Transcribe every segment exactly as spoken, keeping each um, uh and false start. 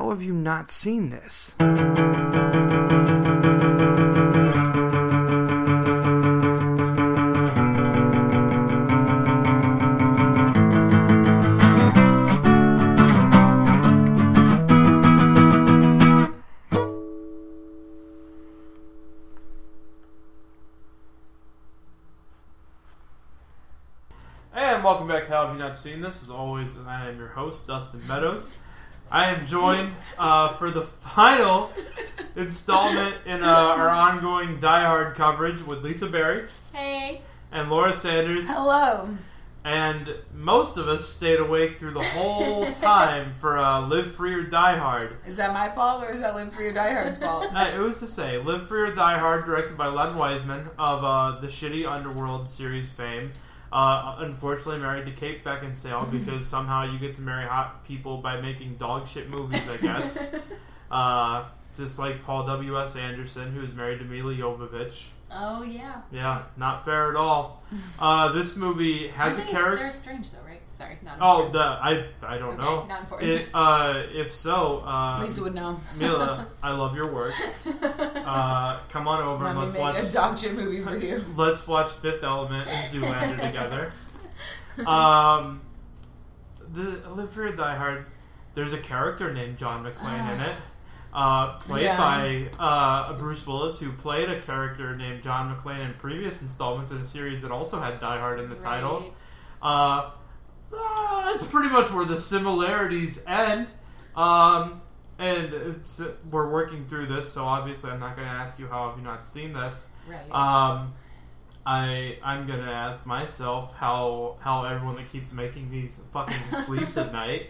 how have you not seen this? And welcome back to How Have You Not Seen This? As always, I am your host, Dustin Meadows. I am joined uh, for the final installment in uh, our ongoing Die Hard coverage with Lisa Berry. Hey. And Laura Sanders. Hello. And most of us stayed awake through the whole time for uh, Live Free or Die Hard. Is that my fault or is that Live Free or Die Hard's fault? Uh, it was to say, Live Free or Die Hard, directed by Len Wiseman of uh, the shitty Underworld series fame. Uh, unfortunately married to Kate Beckinsale because somehow you get to marry hot people by making dog shit movies, I guess. uh, just like Paul W S. Anderson, who is married to Mila Jovovich. Oh, yeah. Yeah, not fair at all. Uh, this movie has Aren't a character... They're strange, though, right? Sorry, not Oh, important. the, I I don't okay, know. Not important. It, uh, if so, uh, Lisa would know. Mila, I love your work. Uh, come on over Let and me let's make watch... a dog shit movie for you. Let's watch Fifth Element and Zoolander together. Um, the Live Free or Die Hard. There's a character named John McClane in it, uh, played Yeah. by uh, Bruce Willis, who played a character named John McClane in previous installments in a series that also had Die Hard in the Right. title. Uh, uh, that's pretty much where the similarities end. Um, and it's, we're working through this, so obviously I'm not going to ask you how have you not seen this. Right. Um, I I'm gonna ask myself how how everyone that keeps making these fucking sleeps at night.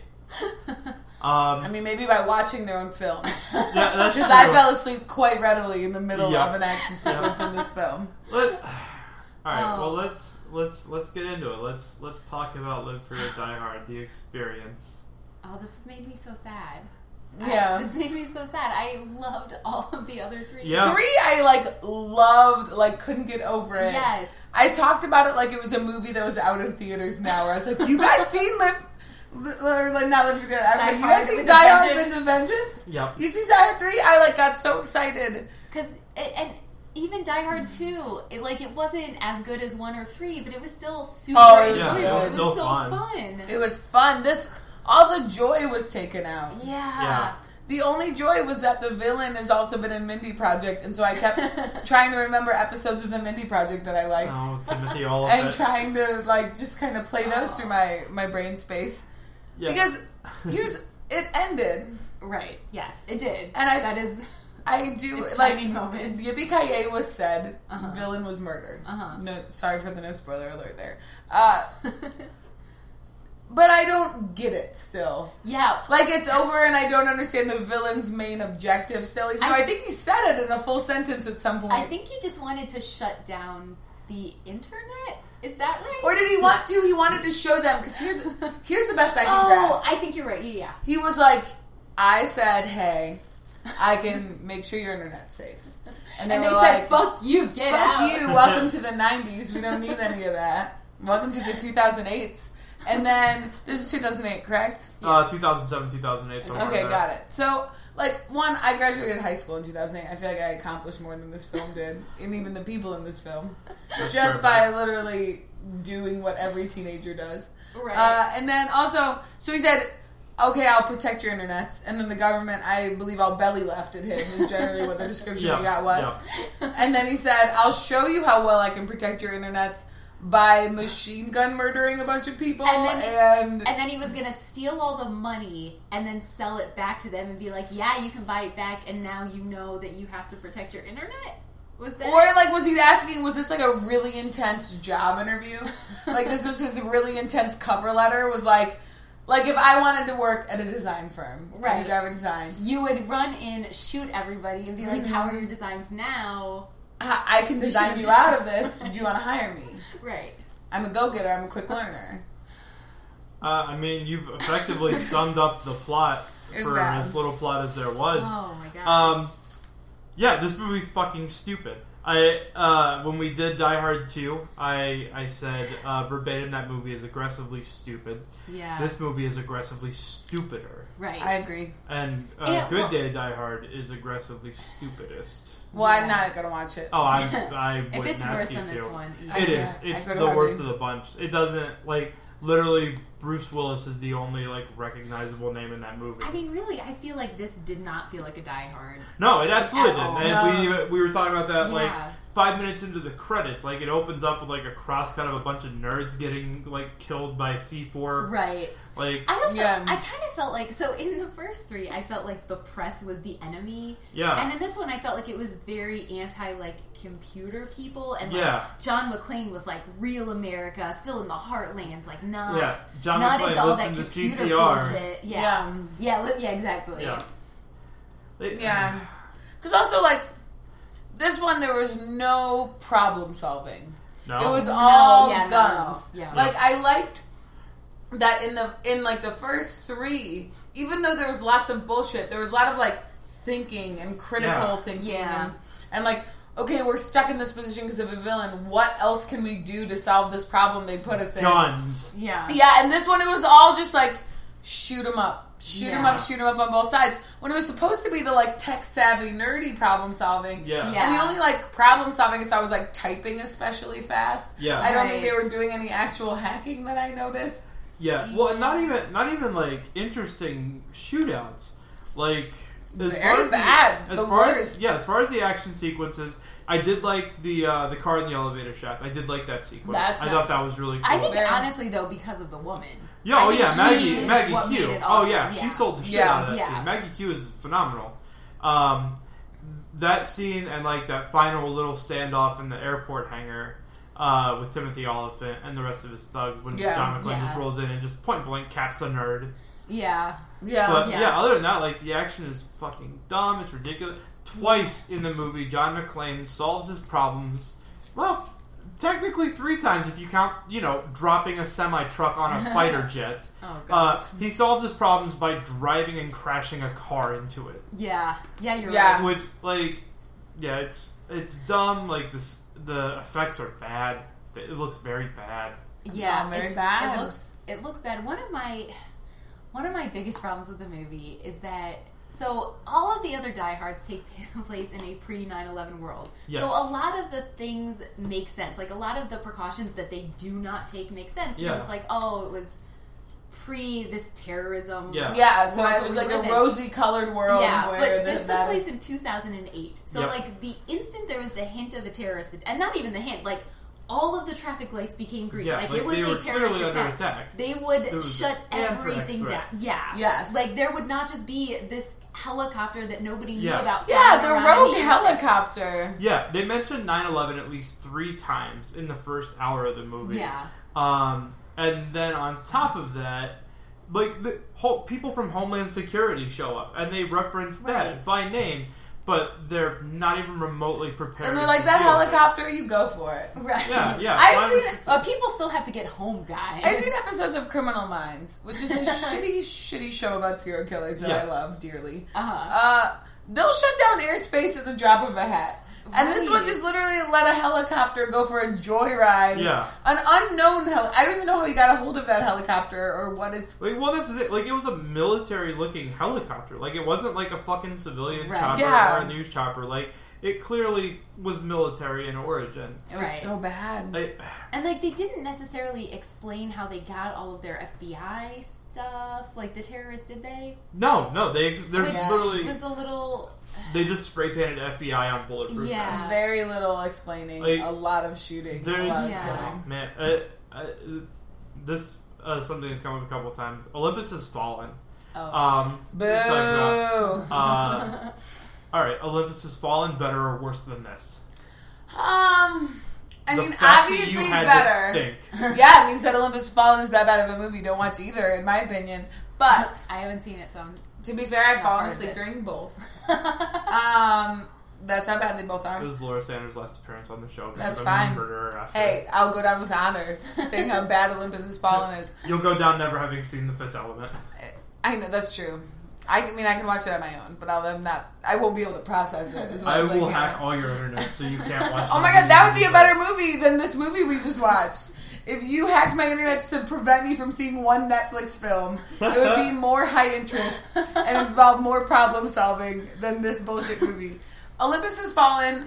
Um, I mean, maybe by watching their own films. yeah, that's true. Because I fell asleep quite readily in the middle Yeah. of an action sequence in this film. Let, all right, Oh. well let's let's let's get into it. Let's let's talk about Live Free or Die Hard, the experience. Oh, this made me so sad. Yeah. I, this made me so sad. I loved all of the other three. Yeah. Three, I, like, loved, like, couldn't get over it. Yes. I talked about it like it was a movie that was out in theaters now, where I was like, you guys seen Live... Or, like, not Live Free or Die Hard. I was Die like, you Hard guys seen with Die a Hard Vengeance? with a Vengeance? Yep. You seen Die Hard three? I, like, got so excited. Because, and even Die Hard two, it, like, it wasn't as good as one or three, but it was still super Oh, it was enjoyable. good. It was, Still so fun. fun. It was fun. This... All the joy was taken out. Yeah. Yeah. The only joy was that the villain has also been in Mindy Project, and so I kept trying to remember episodes of the Mindy Project that I liked. Oh, Timothy Oliphant. And trying to, like, just kind of play those through my, my brain space. Yeah. Because here's... It ended. Right. Yes, it did. And I- That is... I do... It's like, shining moment. Yippee-ki-yay was said. Uh-huh. Villain was murdered. Uh-huh. No, sorry for the no spoiler alert there. Uh... But I don't get it still. Yeah. Like, it's over and I don't understand the villain's main objective still, even though I- I think he said it in a full sentence at some point. I think he just wanted to shut down the internet. Is that right? Or did he want to? He wanted to show them, because here's, here's the best I can Oh, grasp. I think you're right. Yeah, yeah. He was like, I said, hey, I can make sure your internet's safe. And they, And were they like, said, "Fuck you, get fuck out." you, welcome to the nineties. We don't need any of that. Welcome to the two thousand eights. And then, this is two thousand eight, correct? uh, two thousand seven, two thousand eight. Somewhere Okay, there. got it. So, like, one, I graduated high school in two thousand eight. I feel like I accomplished more than this film did, and even the people in this film, That's just perfect. by literally doing what every teenager does. Right. Uh, and then also, so he said, okay, I'll protect your internet. And then the government, I believe I'll belly laughed at him, is generally what the description Yeah, we got was. And then he said, I'll show you how well I can protect your internet by machine gun murdering a bunch of people. And then- and And then he was going to steal all the money and then sell it back to them and be like, yeah, you can buy it back, and now you know that you have to protect your internet? Was that... Or, like, was he asking, was this, like, a really intense job interview? Like, this was his really intense cover letter, was like, like, if I wanted to work at a design firm, Right. I graphic design, You would run in, shoot everybody, and be like, how are your designs now? I I can design should- you out of this. Do you want to hire me? Right. I'm a go-getter. I'm a quick learner. Uh, I mean, you've effectively summed up the plot It's for bad. as little plot as there was. Oh, my gosh. Um, yeah, this movie's fucking stupid. I uh, when we did Die Hard two, I I said uh, verbatim that movie is aggressively stupid. Yeah. This movie is aggressively stupider. Right. I agree. And uh, Yeah, Good well- Day Die Hard is aggressively stupidest. Well, Yeah. I'm not gonna watch it. Oh, I I if wouldn't it's ask worse you than to. this one, I- It yeah. is. I It's could the worst hardly- of the bunch. It doesn't like literally. Bruce Willis is the only like recognizable name in that movie. I mean, really, I feel like this did not feel like a Die Hard. no, it absolutely At all. didn't. And we we were talking about that like Yeah. five minutes into the credits. Like it opens up with like a cross cut of a bunch of nerds getting like killed by C four. Right. Like I also, Yeah. I kind of felt like, so in the first three, I felt like the press was the enemy. yeah. And in this one, I felt like it was very anti, like, computer people. And, like, Yeah. John McClane was, like, real America, still in the heartlands, like, not, Yeah. John not McClane, into all listen that to computer C C R. bullshit. Yeah. Yeah. Yeah, li- yeah, exactly. Yeah. They- Yeah. Because also, like, this one, there was no problem solving. No. It was No, all yeah, not at guns. all. Yeah. Like, I liked that in the in like the first three, even though there was lots of bullshit, there was a lot of like thinking and critical Yeah. thinking, Yeah. and, and like, okay, we're stuck in this position because of a villain. What else can we do to solve this problem they put us in? Guns. Yeah. Yeah, and this one it was all just like shoot 'em up, shoot 'em Yeah. up, shoot 'em up on both sides. When it was supposed to be the like tech savvy, nerdy problem solving. Yeah. Yeah. And the only like problem solving I saw was like typing especially fast. Yeah. I don't think they Right. were doing any actual hacking that I noticed. Yeah. Well, and not even not even like interesting shootouts. Like as Very far as bad. The, as The far worst. as yeah, as far as the action sequences, I did like the uh, the car in the elevator shaft. I did like that sequence. That's I nice. thought that was really cool. I think, Very- honestly, though, because of the woman. Yeah, I oh think yeah, she Maggie, is Maggie what Q. made it Oh awesome. yeah, Yeah. she sold the shit Yeah. out of that Yeah. scene. Maggie Q is phenomenal. Um, that scene and like that final little standoff in the airport hangar uh, with Timothy Oliphant and the rest of his thugs when Yeah. John McClane Yeah. just rolls in and just point blank caps a nerd. Yeah. Yeah. But Yeah. yeah. other than that, like the action is fucking dumb. It's ridiculous. Twice in the movie, John McClane solves his problems. Well, technically three times if you count, you know, dropping a semi truck on a fighter jet. Oh, Uh, gosh. he solves his problems by driving and crashing a car into it. yeah. Yeah, you're Yeah. right. Which, like, yeah, it's it's dumb. Like this, the effects are bad. It looks very bad. Yeah, all very it, bad. It looks it looks bad. One of my one of my biggest problems with the movie is that so all of the other Die Hards take place in a pre nine eleven world. Yes. So a lot of the things make sense. Like a lot of the precautions that they do not take make sense because Yeah. it's like, oh, it was pre this terrorism. Yeah. Yeah, so world it that was we like a live in. rosy colored world Yeah, where but the- this took that- place in two thousand eight. So, Yep. like, the instant there was the hint of a terrorist, and not even the hint, like, all of the traffic lights became green. Yeah, like, like, it was they a were terrorist clearly attack. under attack. They would There was shut an anthrax everything threat. down. Yeah. Yes. Like, there would not just be this helicopter that nobody knew Yeah. about. Yeah, flying the around rogue and- helicopter. Yeah, they mentioned nine eleven at least three times in the first hour of the movie. Yeah. Um, and then on top of that, like the whole, people from Homeland Security show up and they reference that Right. by name, but they're not even remotely prepared. And they're like, to that deal with it. helicopter, you go for it. Right. Yeah, yeah. I've Why seen would- it. But people still have to get home, guys. I've seen episodes of Criminal Minds, which is a shitty, shitty show about serial killers that Yes. I love dearly. Uh-huh. Uh, they'll shut down airspace at the drop of a hat. And this one Right. just literally let a helicopter go for a joyride. Yeah. An unknown heli- I don't even know how he got a hold of that helicopter or what it's... Like, well, this is it. Like, it was a military-looking helicopter. Like, it wasn't like a fucking civilian Right. chopper Yeah. or a news chopper. Like, it clearly was military in origin. It was Right. so bad. Like, And, like, they didn't necessarily explain how they got all of their F B I stuff, like the terrorists, did they? no, no, they there's Which literally was a little... they just spray painted F B I on bulletproof Yeah. vests. Very little explaining. Like, a lot of shooting. There's A lot Yeah. of killing. man, uh, uh, this uh, something that's come up a couple of times. Olympus has fallen. Oh. Um, Boo! talk about, uh, all right, Olympus has fallen. Better or worse than this? Um, I The mean, fact that obviously you had to better. think. Yeah, it means that Olympus Fallen is that bad of a movie. Don't watch either, in my opinion. But I haven't seen it, so I'm... to be fair, I've Not fallen part of asleep this. during both. Um, that's how bad they both It are. was Laura Sanders' last appearance on the show. That's I'm fine. a murderer after. Hey, I'll go down with honor, saying how bad Olympus Has Fallen is. You'll go down never having seen The Fifth Element. I know that's true. I mean, I can watch it on my own, but I'll I'm not. I won't be able to process it. As well I as will I hack can. all your internet so you can't watch. Oh my god, that would be a better movie than this movie we just watched. If you hacked my internet to prevent me from seeing one Netflix film, it would be more high interest and involve more problem solving than this bullshit movie. Olympus Has Fallen.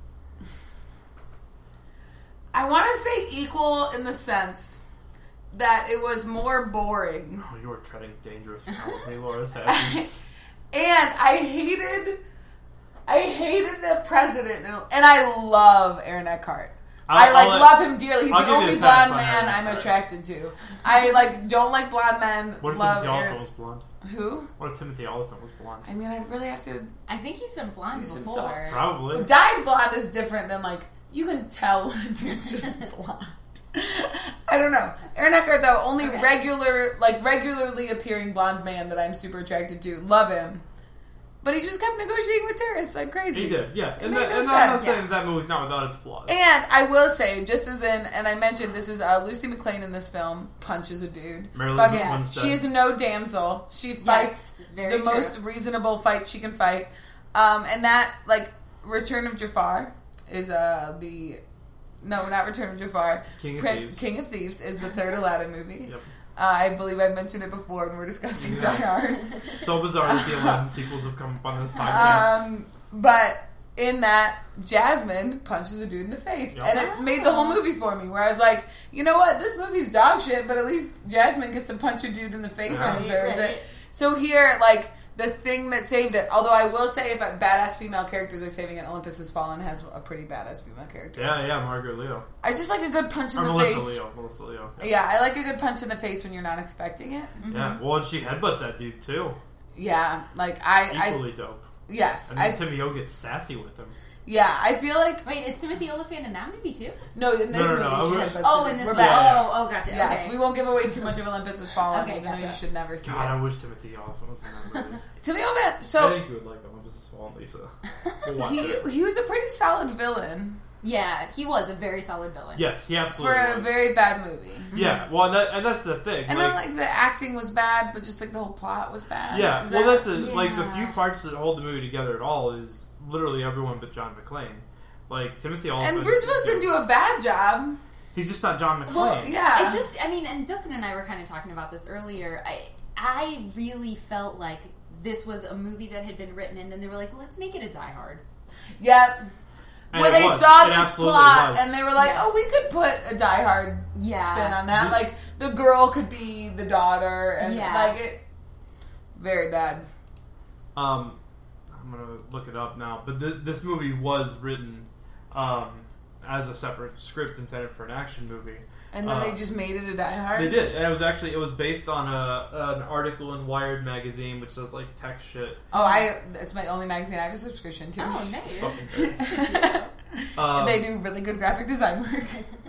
I want to say equal in the sense that it was more boring. Oh, you are treading dangerous ground, hey, Laura Savage. And I hated, I hated the president, and I love Aaron Eckhart. I I'll- like I'll let- love him dearly. He's I'll the give you only a pass blonde on man Aaron I'm Eckhart. attracted to. I like don't like blonde men. What if love Timothy Aaron. Oliphant was blonde? Who? What if Timothy Oliphant was blonde? I mean, I'd really have to. I think he's been blonde Do some before. Probably. Dyed blonde is different than like you can tell when a dude's just blonde. I don't know. Aaron Eckhart though, only Okay. regular, like regularly appearing blonde man that I'm super attracted to. Love him, but he just kept negotiating with terrorists like crazy. He did, yeah. It And, made that, no and I'm not sense. saying that, that movie's not without its flaws. And I will say, just as in, and I mentioned this is uh, Lucy McLean in this film punches a dude. Marilyn Fuck Yes. Winstead. She is no damsel. She fights Yes, very the true. most reasonable fight she can fight. Um, and that, like, Return of Jafar is uh, the. No, not Return of Jafar. King of Prin- Thieves. King of Thieves is the third Aladdin movie. Yep. Uh, I believe I mentioned it before when we were discussing Yeah. Die Hard. So bizarre that the eleven sequels have come up on this podcast. Um, but in that, Jasmine punches a dude in the face. Yep. And it made the whole movie for me, where I was like, you know what, this movie's dog shit, but at least Jasmine gets to punch a dude in the face Yeah. and deserves Right. it. So here, like, the thing that saved it, although I will say if badass female characters are saving it, Olympus Has Fallen has a pretty badass female character. Yeah, yeah, Margaret Leo. I just like a good punch in Or the Melissa face. Leo. Melissa Leo. Yeah, I like a good punch in the face when you're not expecting it. Yeah, well, and she headbutts that dude too. Yeah, like, I... Equally dope. I yes. And then I, Timmy O gets sassy with him. yeah, I feel like... Wait, is Timothy Oliphant in that movie too? No, in this No, no, movie, no, she we're- headbutts Oh, the in dude. this We're one. back. Oh, oh, gotcha. Yes, okay. we won't give away too much of Olympus Has Fallen, Okay, even though gotcha. you should never see God, it. I wish Timothy Oliphant was in that movie. To be honest, I so think you would like Olympus Has Fallen, Lisa. We'll watch he it. he was a pretty solid villain Yeah, he was a very solid villain. Yes, he for absolutely a was. very bad movie. Yeah, well, and, that, and that's the thing. And like, then like the acting was bad, but just like the whole plot was bad. yeah, Is well, that- that's the, like the Yeah. few parts that hold the movie together at all is literally everyone but John McClane. Like Timothy Oliphant. And Bruce Willis didn't do a bad job. He's just not John McClane. Well, yeah. I just, I mean, and Dustin and I were kind of talking about this earlier. I, I really felt like this was a movie that had been written, and then they were like, "Let's make it a Die Hard." Yep. And Where it they was. saw It this absolutely plot was. and they were like, Yeah. "Oh, we could put a Die Hard Yeah. spin on that. Mhm. Like the girl could be the daughter, and Yeah. like it." Very bad. Um, I'm gonna look it up now, but th- this movie was written um, as a separate script intended for an action movie. And then Uh, they just made it a Die Hard. They did, and it was actually it was based on a an article in Wired magazine, which says like tech shit. Oh, I. It's my only magazine I have a subscription to. Oh, It's nice. fucking great. Um, And they do really good graphic design work.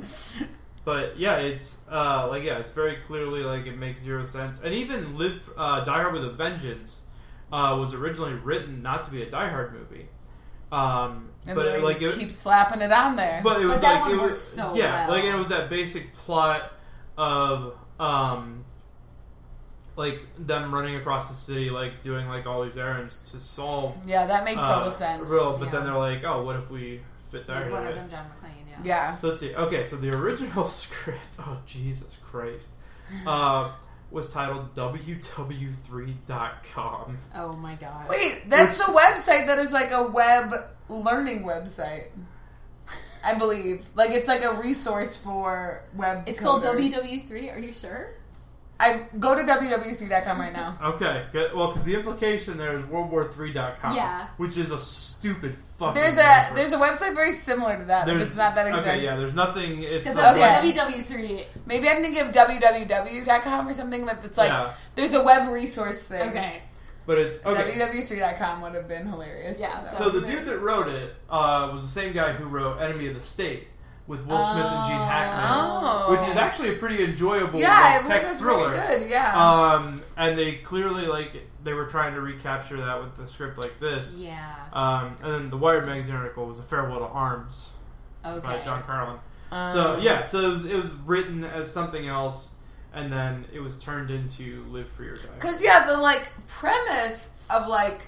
But yeah, it's uh, like yeah, it's very clearly like it makes zero sense. And even Live uh, Die Hard with a Vengeance uh, was originally written not to be a Die Hard movie. Um, And but then they like just it, keep slapping it on there. but it was But that like one it worked was, so yeah, well. like it was that basic plot of um, like them running across the city, like doing like all these errands to solve. yeah, that made total uh, sense. Real, but Yeah. then they're like, oh, what if we fit Die Like Hard one in of it? them, John McClane. Yeah. Yeah. So let's see. Okay, so the original script, oh Jesus Christ, uh, was titled W W three dot com. Oh my god. Wait, that's Which- the website that is like a web learning website. I believe. Like it's like a resource for web It's called coders. W W three. Are you sure? I go to W W three dot com right now. Okay, good. Well, because the implication there is World War three dot com, Yeah. which is a stupid fucking. There's name a for- there's a website very similar to that. If there's- it's not that exact. Okay, yeah, there's nothing. It's Because not that's like- Okay. W W three. Maybe I'm thinking of W W W dot com or something that it's like Yeah. there's a web resource thing. Okay. but it's okay. W W three dot com would have been hilarious. Yeah. So the dude that wrote it uh, was the same guy who wrote Enemy of the State with Will Smith and Gene Hackman, Oh. which is actually a pretty enjoyable Yeah, like, I've heard tech that's thriller. really good. Yeah. Um, and they clearly like they were trying to recapture that with the script like this. Yeah. Um, and then the Wired magazine article was A Farewell to Arms Okay. by John Carlin. Um, So yeah, so it was, it was written as something else, and then it was turned into Live Free or Die Hard. Because yeah, the like premise of like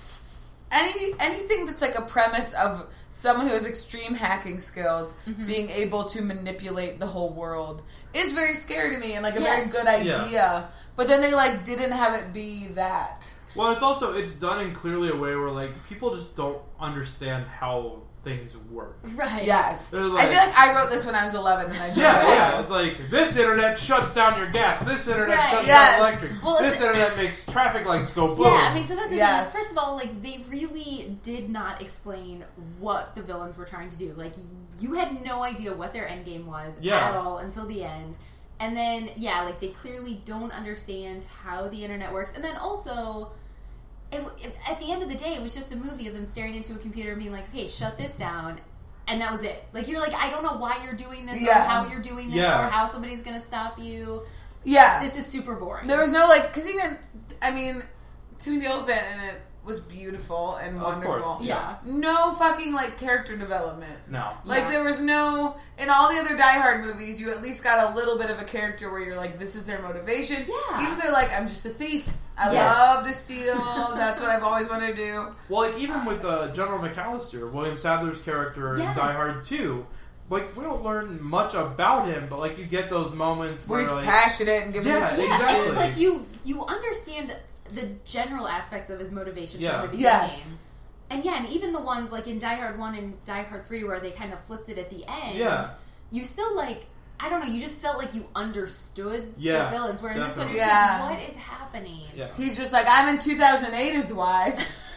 any anything that's like a premise of someone who has extreme hacking skills mm-hmm. being able to manipulate the whole world is very scary to me and like a yes. very good idea. Yeah. But then they like didn't have it be that. Well, it's also it's done in clearly a way where like people just don't understand how things work. Right. Yes. Like, I feel like I wrote this when I was eleven and I Yeah, it. yeah. It's like this internet shuts down your gas. This internet Right. shuts Yes. down electric. Well, this internet makes traffic lights go boom. Yeah, I mean, so that's the Yes. thing. Is, first of all, like they really did not explain what the villains were trying to do. Like you had no idea what their end game was Yeah. at all until the end. And then, yeah, like they clearly don't understand how the internet works. And then also, if, if, at the end of the day, it was just a movie of them staring into a computer and being like, okay, shut this down. And that was it. Like, you're like, I don't know why you're doing this Yeah. or how you're doing this Yeah. or how somebody's going to stop you. Yeah. This is super boring. There was no like, because even, I mean, Timmy the Elephant and it was beautiful and Of wonderful. course, yeah. No fucking like character development. No. Like Yeah. there was no in all the other Die Hard movies. You at least got a little bit of a character where you're like, this is their motivation. Yeah. Even they're like, I'm just a thief. I Yes. love to steal. That's what I've always wanted to do. Well, like even with uh, General McAllister, William Sadler's character Yes. in Die Hard two, like we don't learn much about him, but like you get those moments Where where he's like passionate and giving Yeah, his Yeah, exactly. and it's like you you understand the general aspects of his motivation Yeah. from the beginning. Yes. And yeah, and even the ones like in Die Hard one and Die Hard three where they kind of flipped it at the end, Yeah. you still like, I don't know, you just felt like you understood Yeah, the villains, where in this one you're definitely. just Yeah. like, what is happening? yeah. He's just like, I'm in two thousand eight is why.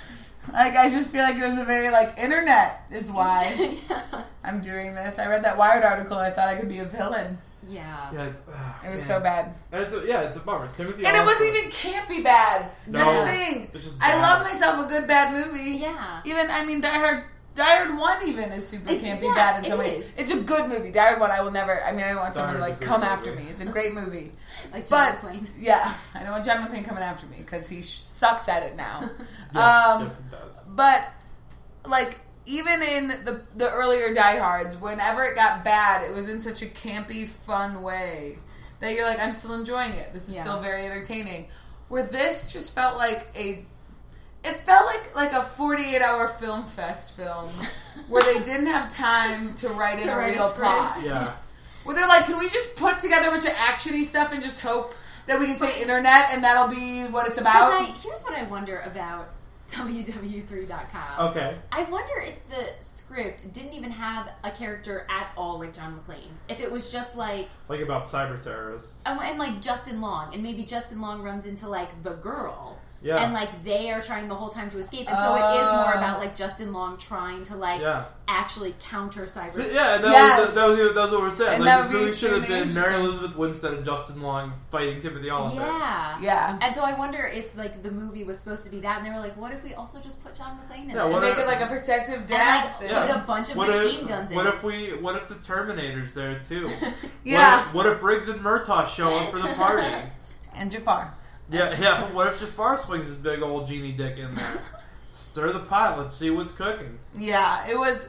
Like I just feel like it was a very like internet is why yeah. I'm doing this. I read that Wired article and I thought I could be a villain. Yeah. Yeah, it's, uh, It was man. so bad. And it's a, yeah, it's a bummer. Timothy And it wasn't Oliphant- even campy bad. No. That's the thing. It's just I bad. love myself a good bad movie. Yeah. Even I mean Die Hard Die Hard one even is super It's- campy yeah, bad in some it ways. is. It's a good movie. Die Hard one I will never I mean I don't want Die someone to Hard's a like good come movie. after me. It's a great movie. Like John But McClane. yeah, I don't want John McClane coming after me because he sh- sucks at it now. Yes, um, yes, it does. But like even in the the earlier Die Hards, whenever it got bad, it was in such a campy, fun way that you're like, I'm still enjoying it. This is Yeah. still very entertaining. Where this just felt like a, it felt like like a forty-eight hour film fest film where they didn't have time to write in To a write a real script. plot. Yeah. Where they're like, can we just put together a bunch of actiony stuff and just hope that we can say internet and that'll be what it's Because about? I, here's what I wonder about W W three dot com. Okay. I wonder if the script didn't even have a character at all like John McClane. If it was just like, Like about cyber terrorists. and, and like Justin Long, and maybe Justin Long runs into like the girl. Yeah. And like they are trying the whole time to escape, and so it is more Oh. about like Justin Long trying to like Yeah. actually counter cyber. So, yeah, that, Yes. was, that, was, that was what we're saying. And like, that this would be movie should have extremely been Mary interesting. Elizabeth Winstead and Justin Long fighting Timothy Oliphant. Yeah. Yeah. And so I wonder if like the movie was supposed to be that, and they were like, "What if we also just put John McClane in Yeah, this?" what Make if- it like a protective and dad like thing. put a bunch of What machine if, guns in What it. if we? What if the Terminator's there too? Yeah. What if, what if Riggs and Murtaugh show up for the party? And Jafar. yeah, yeah. What if Jafar swings his big old genie dick in there? Stir the pot. Let's see what's cooking. Yeah, it was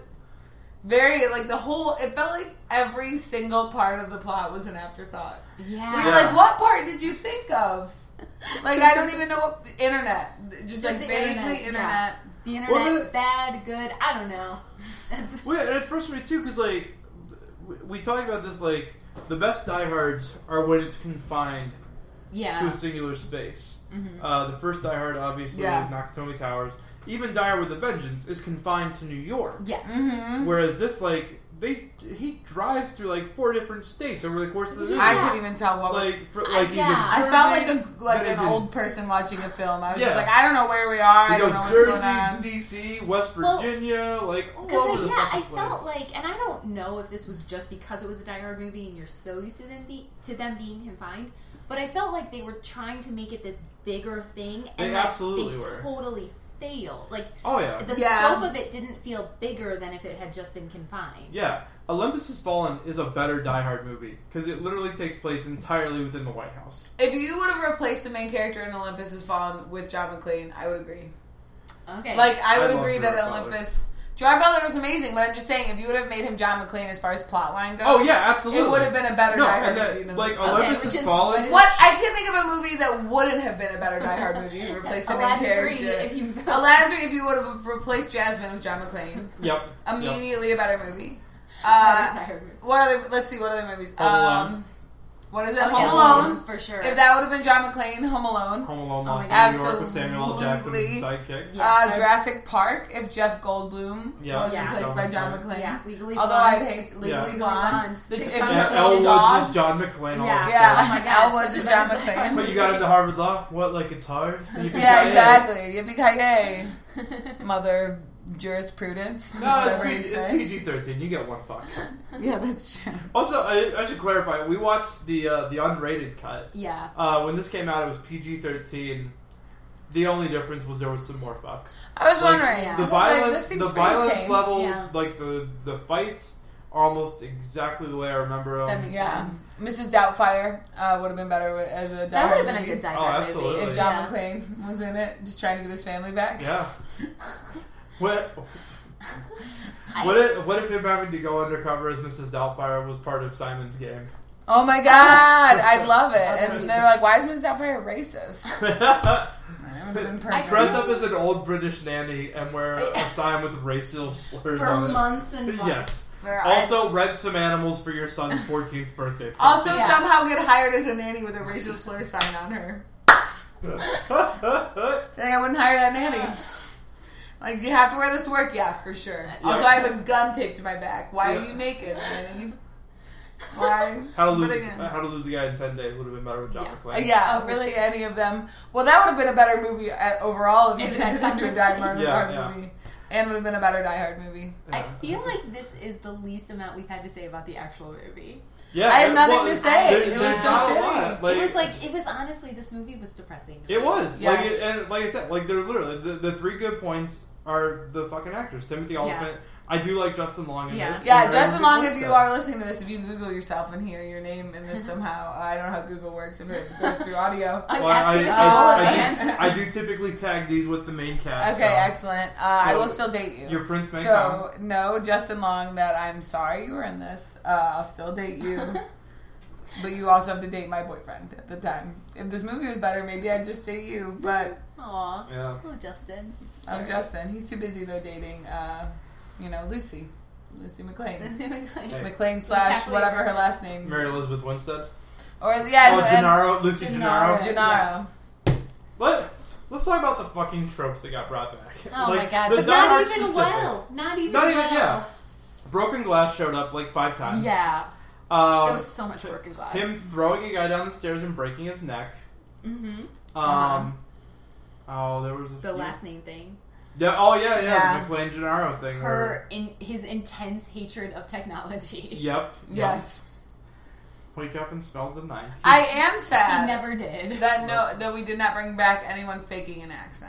very like the whole. It felt like every single part of the plot was an afterthought. Yeah. Where you're Yeah. like, what part did you think of? Like, I don't even know what internet. Just, Just like the vaguely internet, internet. yeah. The internet, Well, the- bad, good. I don't know. That's, Well, yeah, and it's frustrating too because like we- we talk about this like the best diehards are when it's confined yeah. to a singular space. Mhm. Uh, the first Die Hard, obviously, Yeah. Nakatomi Towers. Even Die Hard with a Vengeance is confined to New York. Yes. Mm-hmm. Whereas this, like, they he drives through like four different states over the course of the movie. I Yeah. couldn't even tell what was. like, for, I- like he's in yeah. I Jersey, felt like a like then an he's in- old person watching a film. I was Yeah. just like, I don't know where we are. He I don't goes know what's Jersey, going on. D C, West Well, Virginia, like all Because over the yeah, I fucking place. felt like, and I don't know if this was just because it was a Die Hard movie and you're so used to them be, to them being confined, but I felt like they were trying to make it this bigger thing, and They like, absolutely they were. totally failed. Like Oh yeah, the Yeah. scope of it didn't feel bigger than if it had just been confined. yeah. Olympus Has Fallen is a better Die Hard movie because it literally takes place entirely within the White House. If you would have replaced the main character in Olympus Has Fallen with John McClane, I would agree. Okay. Like, I would I'd love agree to that have Father. Olympus, Gerard Butler was amazing, but I'm just saying, if you would have made him John McClane as far as plotline goes, Oh yeah, absolutely. it would have been a better no, Die Hard and that, movie than like this. Okay, Olympus which Has is- Fallen. what What? I can't think of a movie that wouldn't have been a better Die Hard movie if you replaced the main Aladdin character. three, if you Aladdin three, if you would have replaced Jasmine with John McClane. Yep. Immediately a better movie. Better Uh, Die Hard movie. what other, let's see, what other movies? Home Alone. Um, what is it? Oh, Home yeah, Alone. for sure. If that would have been John McClane, Home Alone. Home Alone, Oh Lost my in New God. York with Samuel L. Jackson as his Absolutely. sidekick. Yeah. Uh, Jurassic Park, if Jeff Goldblum Yeah. was Yeah. replaced by John McClane. Yeah, Legally Although I'd Blonde. hate Legally Yeah. Blonde. The The- if John you Yeah, had a Elle little Woods dog. is John McClane. all Yeah. of a Yeah, Oh my God, Elle Woods such is a John better Die Hard McClane. But you got into Harvard Law? What, like it's hard? Yippee-ki-yay. Yeah, exactly. Yippee-ki-yay. Mother jurisprudence. No, it's, whatever P- you it's say. P G thirteen. You get one fuck. Yeah, that's true. Also, I, I should clarify. We watched the uh, the unrated cut. Yeah. Uh, when this came out, it was P G thirteen. The only difference was there was some more fucks. I was Like, wondering. Yeah. The I was like, violence, this seems the pretty violence tame. level, Yeah. like the the fights, are almost exactly the way I remember them. That makes Yeah. sense. Missus Doubtfire uh, would have been better with- as a Die That Hard would have been a movie good Die Oh, Hard absolutely. movie. if John Yeah. McClane was in it, just trying to get his family back. Yeah. What? I- What if, what if him having to go undercover as Missus Doubtfire was part of Simon's game? Oh my god, I'd love it. That would And be they're good. like, why is Missus Doubtfire racist? That would have been perfect. Dress up as an old British nanny and wear a sign with racial slurs For on it. months and months. Yes. For- I- Also, rent some animals for your son's fourteenth birthday. also, Yeah. somehow get hired as a nanny with a racial slur sign on her. Like, I wouldn't hire that nanny. Like, do you have to wear this to work? Yeah, for sure. Yeah. Also, I have a gun taped to my back. Why Yeah. are you naked, nanny? Why? How to lose But a, again- How to Lose a Guy in ten days would have been better with John Yeah. Uh, McClane. yeah, Oh, really, for any of them. Well, that would have been a better movie uh, overall if you If turned it that into a John Die McClane- Hard Yeah, yeah. movie. And would have been a better Die Hard movie. I Yeah. feel like this is the least amount we've had to say about the actual movie. Yeah, I have it- nothing well, to say. there- It was there's so not a shitty. lot. it was like, it was honestly, this movie was depressing. It was. Yes. Like, it, and like I said, like they're literally the, the three good points are the fucking actors. Timothy Olyphant. I do like Justin Long in Yeah. this. Yeah, and Justin Aaron Long, Paul if you Stone. are listening to this, if you Google yourself and hear your name in this somehow, I don't know how Google works if it goes through audio. I Well, I, asked I, Timothy I, Olyphant. do, I do typically tag these with the main cast. Okay, so. excellent. Uh, I So, will still date you. Your Prince may So, no, Justin Long, that I'm sorry you were in this. Uh, I'll still date you. But you also have to date my boyfriend at the time. If this movie was better, maybe I'd just date you. But Aw. Yeah. Oh, Justin. I'm Justin. He's too busy, though, dating, uh, you know, Lucy. Lucy McClane. Lucy McClane. Hey. McClane slash Exactly. whatever her last name. Mary Elizabeth Winstead. Or, yeah, Oh, and- Gennaro. Lucy Gennaro. Gennaro. Gennaro. Let, let's talk about the fucking tropes that got brought back. Oh Like, my god. the But Die not Hard even specific. well. Not even Not even, well. yeah. Broken Glass showed up like five times. Yeah. Um, There was so much broken glass. him throwing a guy down the stairs and breaking his neck. Mm-hmm. Um, oh, there was a The few- last name thing. Yeah. Oh yeah, yeah. Yeah. The McClane Gennaro thing. where- Her in his intense hatred of technology. Yep. Yes. Yep. Wake up and smell the night. I am sad. He never did. That no, that we did not bring back anyone faking an accent.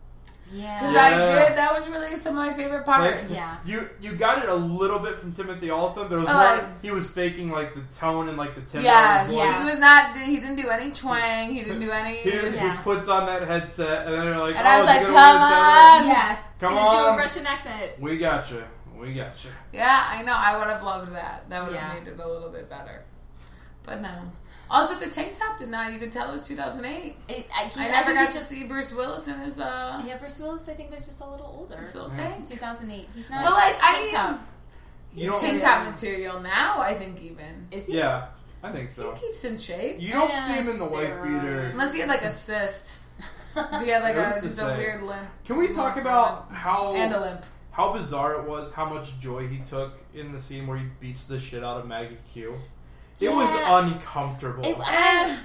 Yeah. Because Yeah. I did. That was really some of my favorite part. Like, Yeah. You you got it a little bit from Timothy Olyphant, but it was Oh, more I- he was faking like the tone and like the timbre. Yes, of his voice. Yeah. he was not. He didn't do any twang. He didn't do any. He, Yeah. he puts on that headset and then they're like, And oh, I was is he like, gonna come win it? on. Yeah. Come Gonna do on. a Russian accent. We got you. We got you. Yeah, I know. I would have loved that. That would have Yeah. made it a little bit better. But no. Also, the tank top did not. You could tell it was two thousand eight. It, I, he, I never think got he's to just, see Bruce Willis in his uh, Yeah, Bruce Willis, I think, was just a little older. his little Yeah. tank. two thousand eight. He's not. But like, I tank mean, top. he's You don't- tank top material now. I think even Is he? Yeah, I think so. he keeps in shape. You don't Yeah, see him in the wife steroids. beater. Unless he had like a cyst. If he had like Who's a to just a say? weird limp Can we talk about how and a limp. how bizarre it was, how much joy he took in the scene where he beats the shit out of Maggie Q? It was Yeah. uncomfortable. It, I,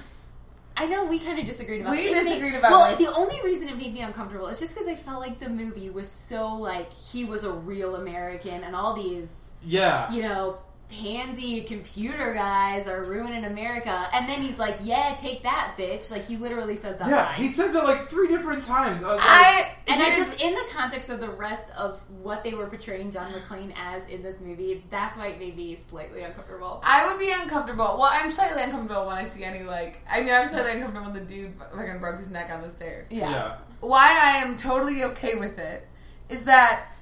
I know we kind of disagreed about We it. It disagreed made- about Well, this. the only reason it made me uncomfortable is just because I felt like the movie was so like he was a real American and all these, yeah. you know, pansy computer guys are ruining America. And then he's like, yeah, take that, bitch. Like, he literally says that Yeah, line. he says it like three different times. I was like, I And I here's- just, in the context of the rest of what they were portraying John McClane as in this movie, that's why it made me slightly uncomfortable. I would be uncomfortable. Well, I'm slightly uncomfortable when I see any, like... I mean, I'm slightly uncomfortable when the dude fucking broke his neck on the stairs. Yeah. yeah. Why I am totally okay with it is that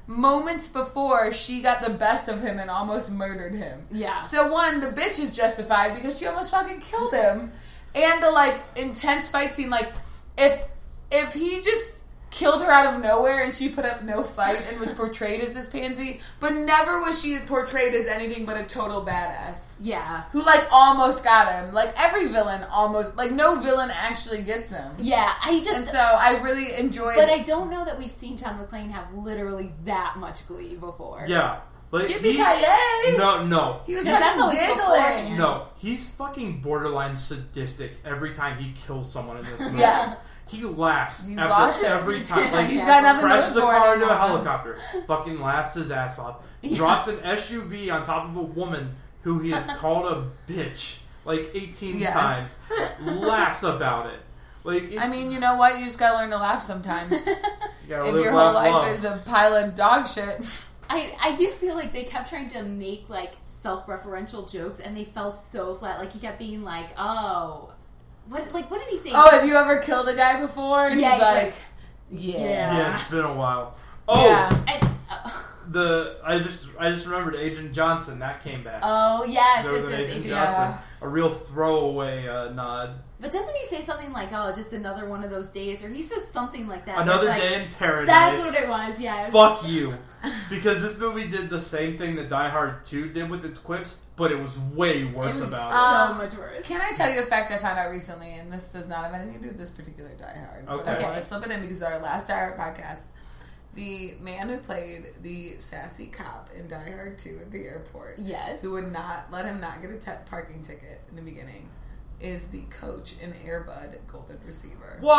moments before she got the best of him and almost murdered him. Yeah. So one, the bitch is justified because she almost fucking killed him. And the, like, intense fight scene, like, if if he just killed her out of nowhere and she put up no fight and was portrayed as this pansy, but never was she portrayed as anything but a total badass. Yeah. Who, like, almost got him. Like, every villain almost, like, no villain actually gets him. Yeah, I just... And so I really enjoyed... But I don't know that we've seen John McClane have literally that much glee before. Yeah. Like, Yippee-ki-yay! No, no. He was Because that's fucking always giggling. beforehand. No, he's fucking borderline sadistic every time he kills someone in this movie. Yeah. He laughs He's after lost it. every time. Like, He's got nothing to crashes live a for car into a anymore. helicopter, fucking laughs his ass off, drops an S U V on top of a woman who he has called a bitch like eighteen Yes. times, laughs about it. Like, it's, I mean, you know what? You just gotta learn to laugh sometimes. you gotta If live, your laugh, whole life love. is a pile of dog shit. I, I do feel like they kept trying to make, like, self-referential jokes, and they fell so flat. Like, he kept being like, oh... What, like, what did he say? Oh, have you ever killed a guy before? And Yeah, he's he's like, like, yeah. Yeah, it's been a while. Oh, Yeah. I, uh, the I just I just remembered Agent Johnson, that came back. oh, yes, there was yes, an yes, Agent Adrian. Johnson, Yeah. a real throwaway uh, nod. But doesn't he say something like, oh, just another one of those days? Or he says something like that. Another that's like, day in paradise. That's what it was, yes. Fuck you. Because this movie did the same thing that Die Hard two did with its quips, but it was way It worse was about so Um, much worse. Can I tell you a fact I found out recently, and this does not have anything to do with this particular Die Hard, but I Okay. want to slip it in because it's our last Die Hard podcast. The man who played the sassy cop in Die Hard two at the airport, Yes. who would not let him not get a t- parking ticket in the beginning, is the coach in Air Bud Golden Receiver. it.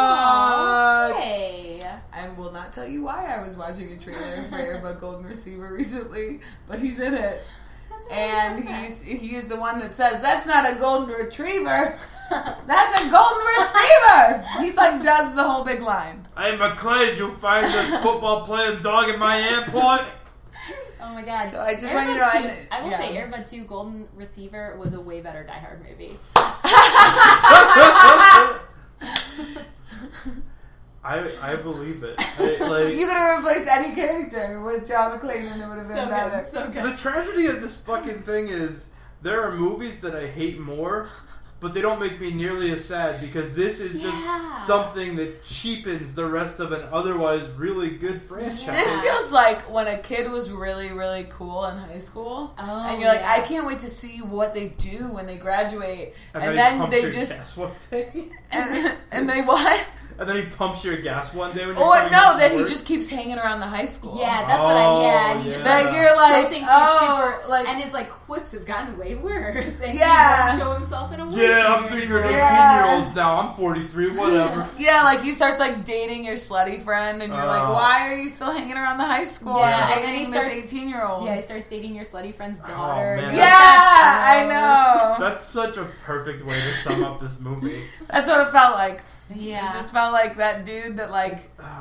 What? Hey. I will not tell you why I was watching a trailer for Air Bud Golden Receiver recently, but he's in it. That's And really fun. he's he is the one that says, that's not a golden retriever. That's a golden receiver. He's like, does the whole big line. Hey, McClane, you find this football playing dog in my airport? Oh my god. So I just Air want you to Bud know, two, I- I will yeah. say Air Bud two Golden Receiver was a way better Die Hard movie. I I believe it. I, like, You could have replaced any character with John McClane and it would have been So better. good, so good. the tragedy of this fucking thing is there are movies that I hate more, but they don't make me nearly as sad because this is Yeah. just something that cheapens the rest of an otherwise really good franchise. This feels like when a kid was really, really cool in high school. Oh, and you're like, yeah. I can't wait to see what they do when they graduate. And, And, then, then he pumps they your just... gas one day. And, and they what? And then he pumps your gas one day when you're Or coming no, into that he work. just keeps hanging around the high school. Yeah, that's what I. Yeah, and he Oh, just yeah. like, Like, you're like, still thinks oh, he's super, like- and his like quips have gotten way worse, and Yeah. he won't show himself in a way. Yeah, I'm thinking eighteen Yeah. year olds now. I'm forty-three, whatever. Yeah, like he starts like dating your slutty friend, and you're like, Oh. why are you still hanging around the high school Yeah, and and then he dating starts- this eighteen year old? Yeah, he starts dating your slutty friend's daughter. man. and Yeah, you're like, I that's gross. know. That's such a perfect way to sum up this movie. That's what it felt like. Yeah, It just felt like that dude that like,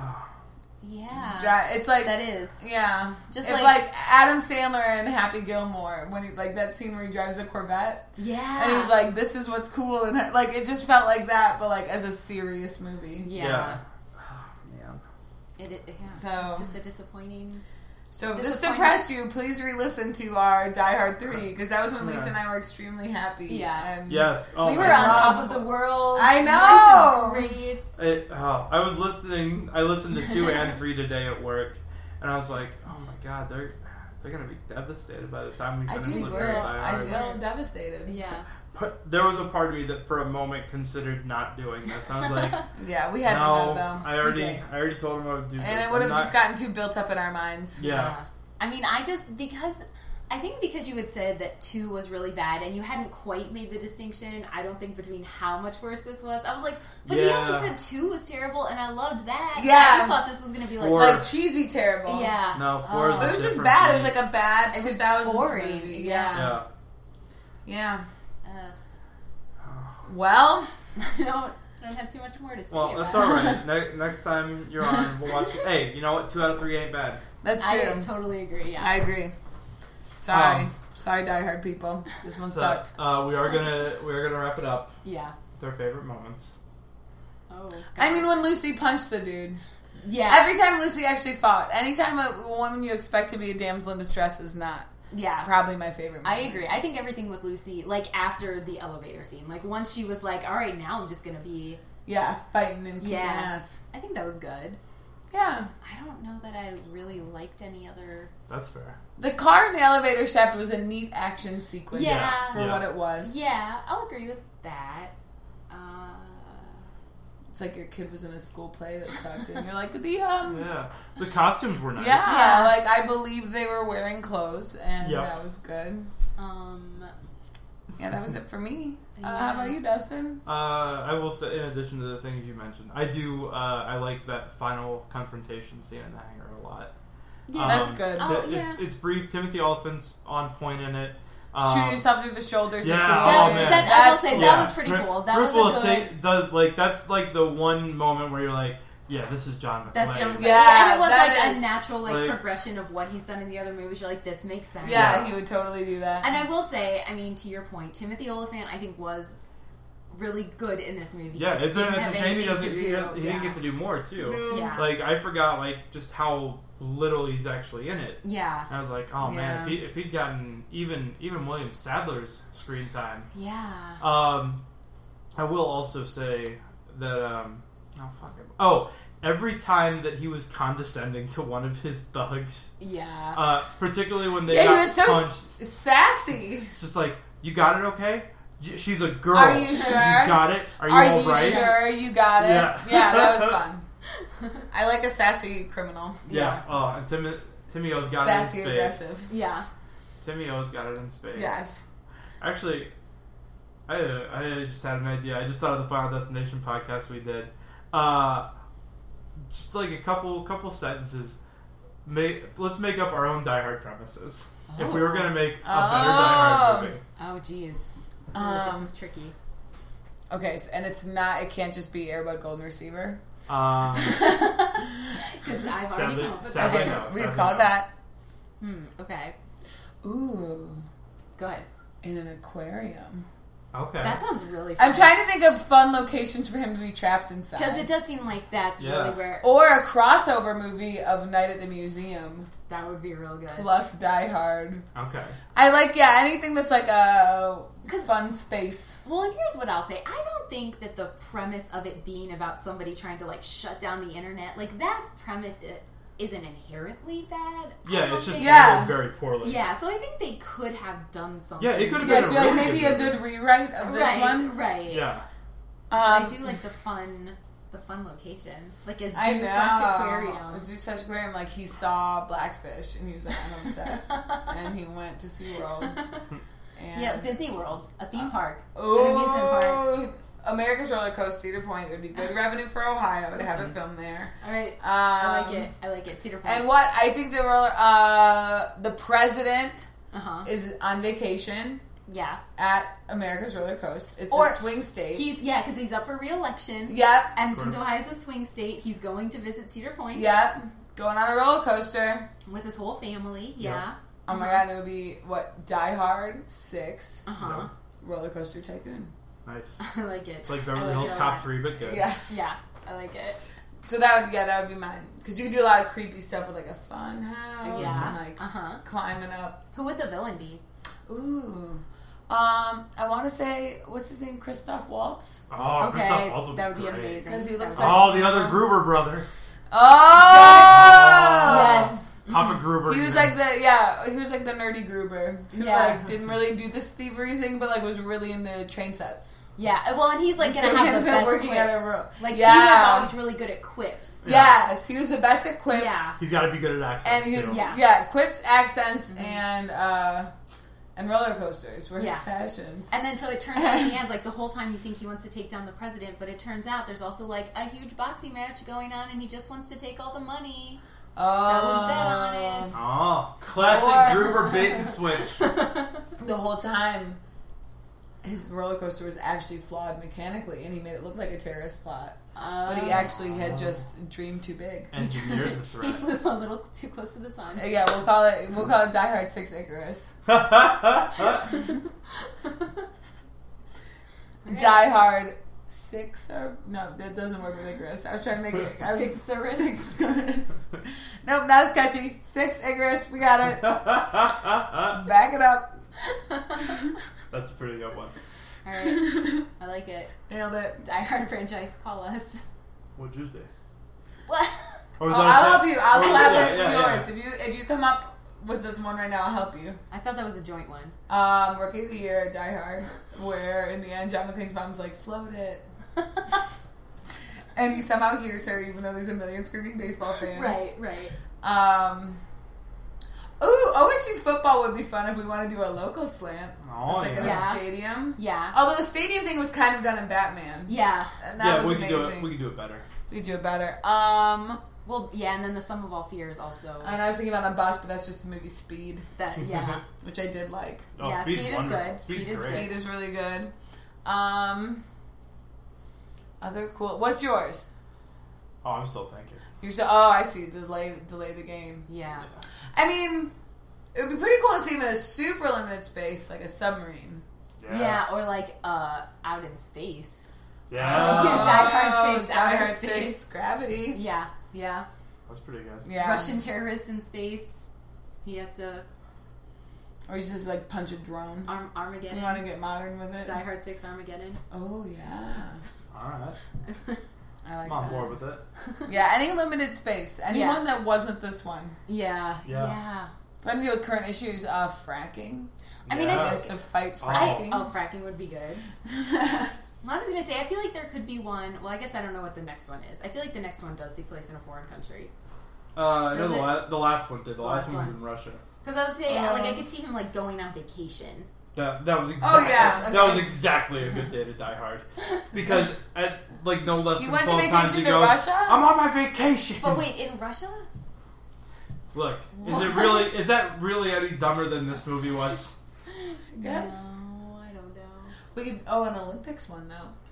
yeah. dri- it's like, That is. yeah, Just it's like- like, Adam Sandler and Happy Gilmore when he like that scene where he drives a Corvette Yeah. and he's like, this is what's cool, and like it just felt like that, but like as a serious movie. yeah. Yeah. Oh, man. It, it, yeah. So- it's just a disappointing. So if this Disappointing. depressed you, please re-listen to our Die Hard three because that was when Lisa Yeah. and I were extremely happy. Yeah. and Yes. Oh we my were on God. top of the world. I know. Life is great. It, oh, I was listening. I listened to two and three today at work, and I was like, "Oh my god, they're they're gonna be devastated by the time we I finish do Live feel- Free or Die I Hard." feel devastated. Yeah. But there was a part of me that, for a moment, considered not doing this. I was like, Yeah, we had "No, to know them. I already, I already told him I would do this." And it I'm would have not- just gotten too built up in our minds. Yeah. I mean, I just, because, I think because you had said that two was really bad and you hadn't quite made the distinction, I don't think, between how much worse this was. I was like, but he also Yeah. said two was terrible and I loved that. Yeah. I just thought this was going to be like, Four. Like cheesy terrible. yeah. No, four is Oh. But a it was just different bad. It was thing. like a bad It was two thousands boring. movie. Yeah. Yeah. Yeah. Yeah. Ugh. Well, I don't, I don't have too much more to say. Well, about that's it. all right. Ne- next time you're on, we'll watch. Hey, you know what? Two out of three ain't bad. that's true. I totally agree, yeah. I agree. Sorry. Um, Sorry, Die Hard people. This one So, sucked. uh, we are gonna we are gonna wrap it up yeah. with our favorite moments. Oh, I mean, gosh. when Lucy punched the dude. Yeah. Every time Lucy actually fought, anytime a woman you expect to be a damsel in distress is not. Yeah. Probably my favorite moment. I agree. I think everything with Lucy, like after the elevator scene, like once she was like, all right, now I'm just going to be... Yeah, fighting and kicking Yeah. ass. I think that was good. Yeah. I don't know that I really liked any other... That's fair. The car in the elevator shaft was a neat action sequence Yeah. for Yeah. what it was. Yeah, I'll agree with that. Uh, It's like your kid was in a school play that sucked and you're like, the, um... Yeah. The costumes were nice. Yeah, Yeah. like I believe they were wearing clothes and Yep. that was good. um, Yeah, that was it for me. Uh, Yeah. how about you, Dustin? Uh, I will say, in addition to the things you mentioned, I do. Uh, I like that final confrontation scene in the hangar a lot. yeah. Um, That's good. Oh, it- yeah. It's, it's brief. Timothy Oliphant's on point in it. Um, Shoot yourself through the shoulders. yeah, and That oh, was, man. that, I will That's- say, yeah. that was pretty Bru- cool. That Bruce was a Willis good... take- does like that's like the one moment where you're like, yeah, this is John McClane. That's John McClane. Yeah, and it was that like is- a natural like, like- progression of what he's done in the other movies. You're like, this makes sense. Yeah, Yeah. he would totally do that. And I will say, I mean, to your point, Timothy Olyphant, I think, was really good in this movie. Yeah, Just it's a, didn't it's a have shame he anything doesn't. to He, do. doesn't- he yeah. didn't get to do more too. Yeah. Like I forgot like just how little he's actually in it. Yeah. And I was like, oh man, Yeah. if, he, if he'd gotten even even William Sadler's screen time. Yeah. Um, I will also say that um, oh fuck it. Oh, every time that he was condescending to one of his thugs, Yeah. uh, particularly when they yeah, got he was so punched, s- sassy. it's just like, you got it, okay? Y- She's a girl. Are you sure? You got it? Are you Are all you right? sure you got it? Yeah. Yeah, that was fun. I like a sassy criminal. Yeah. Oh, and Tim, Timmy O's got Sassy it in spades. aggressive. Yeah. Timmy O's got it in spades. Yes. Actually, I I just had an idea. I just thought of the Final Destination podcast we did. Uh, just like a couple couple sentences. Make let's make up our own Die Hard premises. If we were gonna make a better Die Hard movie. Oh, jeez. I feel Um, like this is tricky. Okay, so, and it's not. It can't just be Airbud Golden Receiver. Um, Because I've sadly- already come up with sadly that. no. We've sadly called no. that. Hmm. Okay. Ooh, Go ahead. in an aquarium. Okay. That sounds really fun. I'm trying to think of fun locations for him to be trapped inside. Because it does seem like that's Yeah. really where... Or a crossover movie of Night at the Museum That would be real good. plus Die Hard. Okay. I like, yeah, anything that's like a 'Cause- fun space. Well, and here's what I'll say. I don't think that the premise of it being about somebody trying to, like, shut down the internet, like, that premise i- isn't inherently bad. I Yeah, don't it's just think- Yeah. handled very poorly. Yeah, so I think they could have done something. Yeah, it could have Yeah, been so a like really maybe good a good movie. rewrite of this right, one. Right. Yeah. I Um, do like the fun, the fun location. Like a zoo I know. slash aquarium. A zoo slash aquarium. Like he saw Blackfish and he was like, I'm upset. And he went to SeaWorld. And Yeah, Disney World, a theme park, an amusement park. Oh, America's Roller Coaster, Cedar Point. It would be good revenue for Ohio to have it filmed there. All right, Um, I like it. I like it. Cedar Point. And what I think the roller, uh, the president Uh huh. is on vacation Yeah. at America's Roller Coaster. It's Or a swing state. He's yeah, because he's up for re-election. Yep. And since Ohio's a swing state, he's going to visit Cedar Point. Yep. Going on a roller coaster. With his whole family. Yeah. Oh my god, it would be what? Die Hard six. Uh huh. Roller Coaster Tycoon. Nice. I like it. It's like I Beverly like Hills it a Cop lot. three, but good. Yes. Yeah, I like it. So that would yeah, that would be mine. Because you could do a lot of creepy stuff with like a fun house Yeah. and like Uh huh. climbing up. Who would the villain be? Ooh. Um, I want to say what's his name, Christoph Waltz, Oh, Okay, Christoph Waltz would that would be great. amazing. 'Cause he looks That would- Oh, the other Gruber brother. Oh, Yes. Papa Gruber. He was man. like the yeah, he was like the nerdy Gruber who Yeah. like didn't really do this thievery thing, but like was really into train sets. Yeah, well, and he's like And gonna so he have ends the up best working at a quips. ro- Like Yeah. he was always really good at quips. Yeah. Yes, he was the best at quips. Yeah. He's got to be good at And accents he too. was, Yeah. yeah. quips, accents, and uh, and roller coasters were his Yeah. passions. And then so it turns out in the end, like the whole time you think he wants to take down the president, but it turns out there's also like a huge boxing match going on, and he just wants to take all the money. Oh, That was bet on it. Oh, classic Or- Gruber bait and switch. The whole time, his roller coaster was actually flawed mechanically, and he made it look like a terrorist plot. But he actually had just dreamed too big. Engineered the He threat. flew a little too close to the sun. Uh, Yeah, we'll call it we'll call it Die Hard Six Icarus. Alright. Die Hard Six or no, that doesn't work with Icarus. I was trying to make it. I was, Sixerus. Six. Nope, not as catchy. Six Icarus. We got it. Back it up. That's a pretty good one. All right, I like it. Nailed it. Die Hard franchise, call us. What'd yours be? What? Or was Oh, that I'll a- help you. I'll or was collaborate it- yeah, with yeah, yours. If you if you come up with this one right now, I'll help you. I thought that was a joint one. Um, Rookie of the Year, Die Hard, where in the end John McClane's mom's like, float it. And he somehow hears her even though there's a million screaming baseball fans. Right, right. Um, ooh, O S U football would be fun if we want to do a local slant. Oh, It's like in yeah. a stadium. Yeah. Although the stadium thing was kind of done in Batman. Yeah. And that Yeah, was we could amazing. do it. We could do it better. We could do it better. Um, Well, yeah, and then the Sum of All Fears also. and I was thinking about on bus, but that's just the movie Speed, That yeah. which I did like. Oh, Yeah, Speed's Speed is wonderful. good. Speed's Speed is great. Speed is really good. Um, other cool. What's yours? Oh, I'm still thinking. You're so. Oh, I see. Delay, delay the game. Yeah. I mean, it would be pretty cool to see him in a super limited space, like a submarine. Yeah. Yeah, or like uh out in space. Yeah. Dude, Die Hard six, Die outer Hard space. six, Gravity. Yeah, yeah. That's pretty good. Yeah. Russian terrorists in space. He has to Or you just like punch a drone. Arm- If Armageddon. you want to get modern with it. Die Hard six Armageddon. Oh yeah, All right. I like I'm on that. board with it. Yeah, any limited space, anyone Yeah. that wasn't this one. yeah, Yeah. yeah. Fun to deal with current issues. Uh, fracking. I mean, I Yeah. think To fight Oh. I, fracking. oh, fracking would be good. Well, I was gonna say, I feel like there could be one. Well, I guess I don't know what the next one is. I feel like the next one does take place in a foreign country. Uh, I know Does the, it? la- the last one did. The, The last, last one was one. in Russia. Because I was saying, Uh, like, I could see him like going on vacation. That that was exactly, Oh, yeah. that was Okay. exactly a good day to Die Hard because at like no less You than went to twelve times vacation he to goes, Russia? "I'm on my vacation." But wait, in Russia? Look, is it really? Is that really any dumber than this movie was? Yes. No, I don't know. We could. Oh, an Olympics one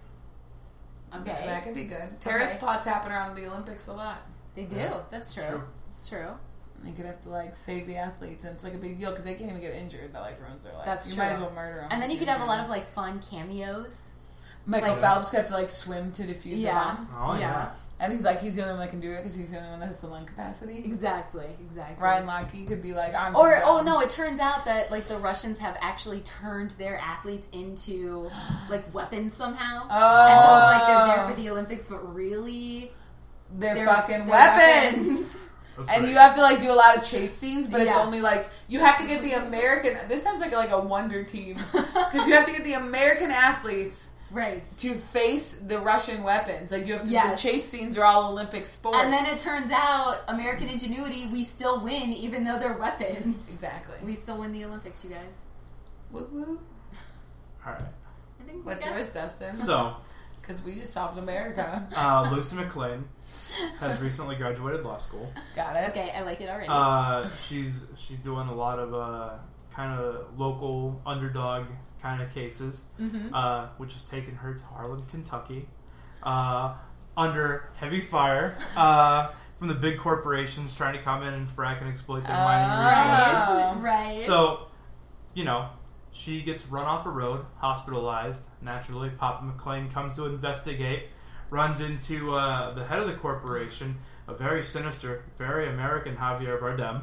though. Okay, That could be good. Terrorist Okay. plots happen around the Olympics a lot. they do. Yeah. That's true. True. That's true. They could have to like save the athletes, and it's like a big deal because they can't even get injured. That like ruins their life. That's you true. might as well murder them. And then you could have a lot of like fun cameos. Michael like- Phelps could have to like swim to defuse Yeah. the bomb, Oh yeah. Yeah. and he's like he's the only one that can do it because he's the only one that has the lung capacity. Exactly. Exactly. Ryan Lochte could be like, I'm Or too oh dumb. no, it turns out that like the Russians have actually turned their athletes into like weapons somehow. Oh. And so it's like they're there for the Olympics, but really they're, they're fucking they're weapons. That's And pretty you have to like do a lot of chase scenes, but it's Yeah. only like you have to get the American. This sounds like like a wonder team because you have to get the American athletes right. to face the Russian weapons. Like you have to. Yes. The chase scenes are all Olympic sports, And then it turns out American ingenuity, we still win even though they're weapons. exactly. We still win the Olympics, you guys. Woo woo. All right. I think we What's got- yours, Dustin? So, Because we just solved America. uh, Lucy McClane has recently graduated law school. Got it. Okay, I like it already. Uh, she's she's doing a lot of uh, kind of local underdog kind of cases, mm-hmm. uh, which has taken her to Harlan, Kentucky, uh, under heavy fire uh, from the big corporations trying to come in and frack and exploit their mining resources. Oh. right. So, you know, she gets run off a road, hospitalized. Naturally, Papa McClane comes to investigate, runs into uh, the head of the corporation, a very sinister, very American Javier Bardem,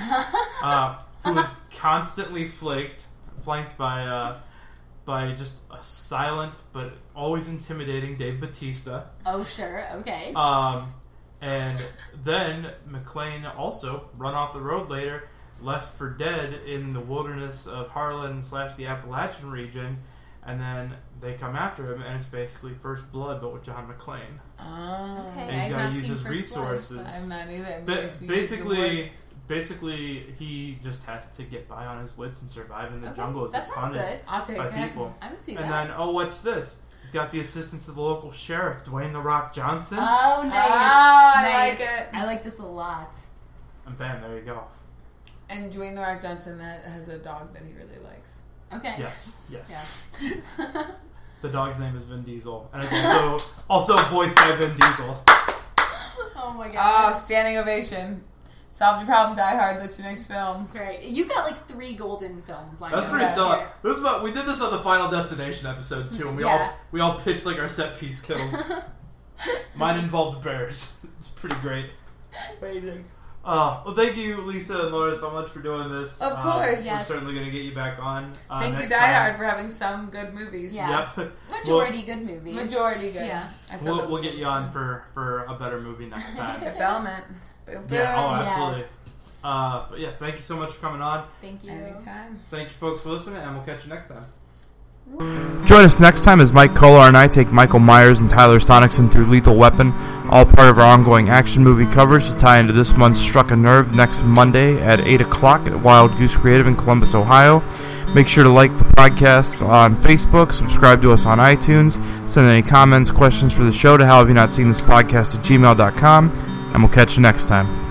uh, who is constantly flaked, flanked by uh, by just a silent but always intimidating Dave Bautista. oh, sure. Okay. Um, and then McClane also run off the road later, left for dead in the wilderness of Harlan slash the Appalachian region, and then they come after him, and it's basically First Blood, but with John McClane. Oh. Okay. And he's I've got to not use seen his First Blood, resources. but- I'm not either. Ba- because you use the basically, woods. basically, he just has to get by on his wits and survive in the Okay, jungle as that it's sounds hunted good. I'll take by it. people. I would see And that. then, oh, what's this? He's got the assistance of the local sheriff, Dwayne The Rock Johnson. Oh, nice. Ah, I nice. like it. I like this a lot. and bam, there you go. And Dwayne The Rock Johnson that has a dog that he really likes. Okay. Yes, yes. Yeah. The dog's name is Vin Diesel, and it's also also voiced by Vin Diesel. Oh my Oh, gosh. standing ovation. Solved your problem, Die Hard. That's your next film. That's right. You got like three golden films lined That's up. pretty Yes. solid. This is what we did this on the Final Destination episode too, and we Yeah. all we all pitched like our set piece kills. Mine involved bears. It's pretty great. Amazing. Uh, well, thank you, Lisa and Laura, so much for doing this. Of Um, course. Yes. We're certainly going to get you back on. Uh, Thank you, next Die time. Hard, for having some good movies. Yeah. Yep. Majority good movies. Majority good. Yeah. I said We'll, that we'll get you before, on so. for, for a better movie next time. Fifth Element. Boom, boom. Yeah, oh, absolutely. Yes. Uh, but yeah, thank you so much for coming on. Thank you. Anytime. Thank you, folks, for listening, and we'll catch you next time. Join us next time as Mike Kohler and I take Michael Myers and Tyler Sonicson through Lethal Weapon, all part of our ongoing action movie coverage to tie into this month's Struck a Nerve next Monday at eight o'clock at Wild Goose Creative in Columbus, Ohio. Make sure to like the podcast on Facebook, subscribe to us on iTunes, send any comments, questions for the show to how have you not seen this podcast at gmail dot com, and we'll catch you next time.